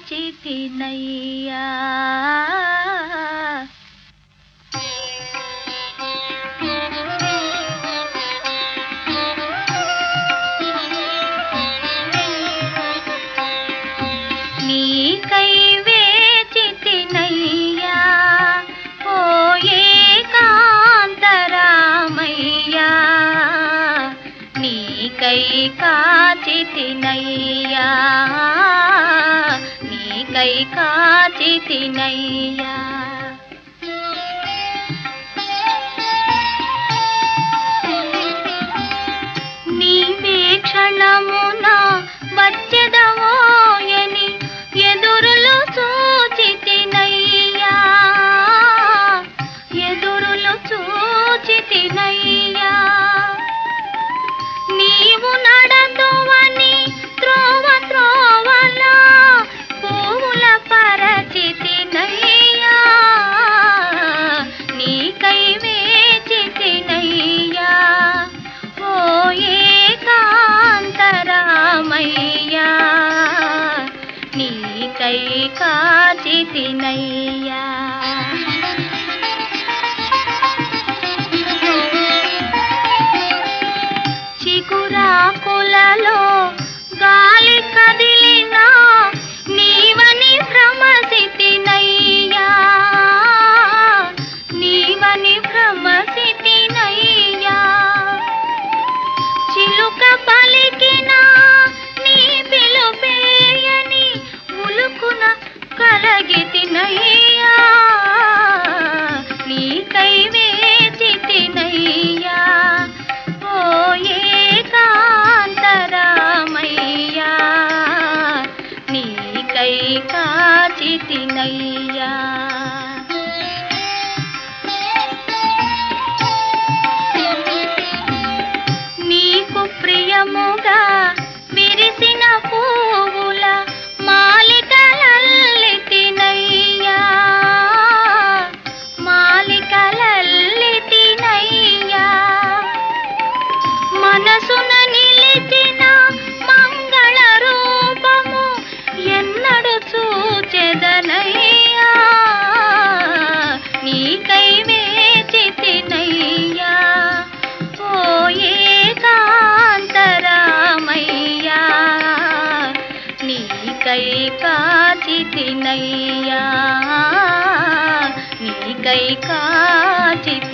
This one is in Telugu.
కాచితినయ్యా. నీకై వేచితినయ్యా ఓ ఏకాంతరామయ్యా, నీకై కాచితినయ్యా, నీకై కాచితినయ్యా. నీవే క్షణమున వచ్చెదవోయని ఎదురులు చూచితినయ్యా, ఎదురులు చూచితినయ్యా. నీవు నడతువని త్రోవ త్రోవలా పూల పరచితినయ్యా, నీకై వేచితినయ్యా ఓ ఏకాంతరామయ్యా, నీకై కాచితినయ్యా. చిగురాకులలో గాలి కదిలినా నీవని భ్రమసితినయ్యా, నీవని భ్రమసితినయ్యా. చిలుక పలికిన నీ పిలుపేయని ఉలుకున కలగితినయ్యా, నీకై వేచితినయ్యా ఓ ఏకాంతరామయ్యా, నీకై కాచితినయ్యా. నీకు ప్రియముగా విరిసిన పువ్వుల మాలికలల్లితినయ్యా, మాలికలల్లితినయ్యా. మనసున నిలిచిన మంగళ రూపము ఎన్నడు చూచెదనయ్యా, నీకై వేచితినయ్యా ఓ ఏకాంతరామయ్యా, నీకై కాచితినయ్యా, నీకై కాచితినయ్యా.